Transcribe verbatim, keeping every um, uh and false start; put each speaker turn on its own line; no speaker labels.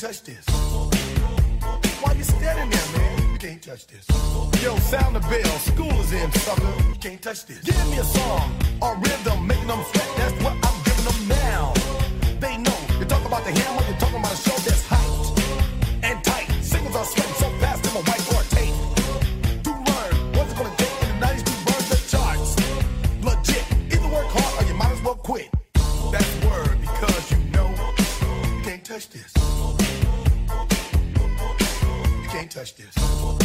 touch this. Why you standing there, man? You can't touch this. Yo, sound the bell. School is in, sucker. You can't touch this. Give me a song or rhythm, making them sweat. That's what I'm giving them now. They know. You talk about the hammer, you're talking about a show that's hyped and tight. Singles are sweating so fast, them a white or tape. To learn what's it gonna take in the nineties to burn the charts. Legit. Either work hard or you might as well quit. That's word because you know you can't touch this. You can't touch this.